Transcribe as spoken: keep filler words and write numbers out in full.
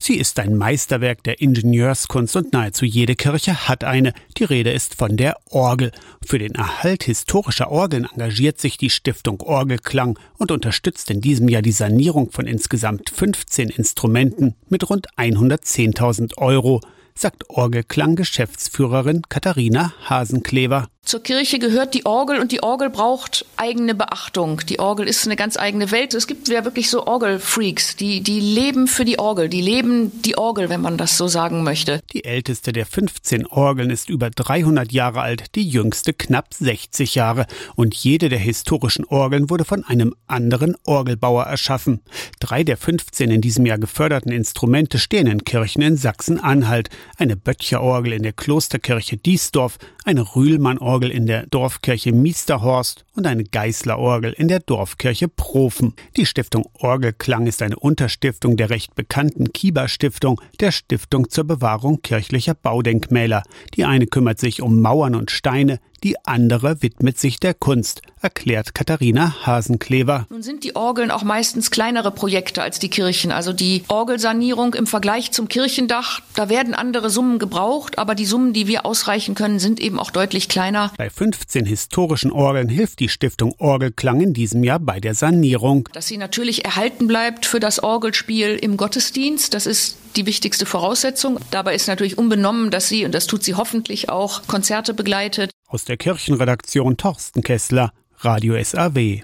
Sie ist ein Meisterwerk der Ingenieurskunst und nahezu jede Kirche hat eine. Die Rede ist von der Orgel. Für den Erhalt historischer Orgeln engagiert sich die Stiftung Orgelklang und unterstützt in diesem Jahr die Sanierung von insgesamt fünfzehn Instrumenten mit rund hundertzehntausend Euro, sagt Orgelklang-Geschäftsführerin Katharina Hasenklever. Zur Kirche gehört die Orgel und die Orgel braucht eigene Beachtung. Die Orgel ist eine ganz eigene Welt. Es gibt ja wirklich so Orgelfreaks, die, die leben für die Orgel, die leben die Orgel, wenn man das so sagen möchte. Die älteste der fünfzehn Orgeln ist über dreihundert Jahre alt, die jüngste knapp sechzig Jahre. Und jede der historischen Orgeln wurde von einem anderen Orgelbauer erschaffen. Drei der fünfzehn in diesem Jahr geförderten Instrumente stehen in Kirchen in Sachsen-Anhalt. Eine Böttcher-Orgel in der Klosterkirche Diesdorf, eine Rühlmann-Orgel in der Dorfkirche Miesterhorst und eine Geißler-Orgel in der Dorfkirche Profen. Die Stiftung Orgelklang ist eine Unterstiftung der recht bekannten Kieber-Stiftung, der Stiftung zur Bewahrung kirchlicher Baudenkmäler. Die eine kümmert sich um Mauern und Steine, die andere widmet sich der Kunst, erklärt Katharina Hasenklever. Nun sind die Orgeln auch meistens kleinere Projekte als die Kirchen. Also die Orgelsanierung im Vergleich zum Kirchendach, da werden andere Summen gebraucht, aber die Summen, die wir ausreichen können, sind eben auch deutlich kleiner. Bei fünfzehn historischen Orgeln hilft die Stiftung Orgelklang in diesem Jahr bei der Sanierung. Dass sie natürlich erhalten bleibt für das Orgelspiel im Gottesdienst, das ist die wichtigste Voraussetzung. Dabei ist natürlich unbenommen, dass sie, und das tut sie hoffentlich auch, Konzerte begleitet. Aus der Kirchenredaktion Torsten Kessler, Radio S A W.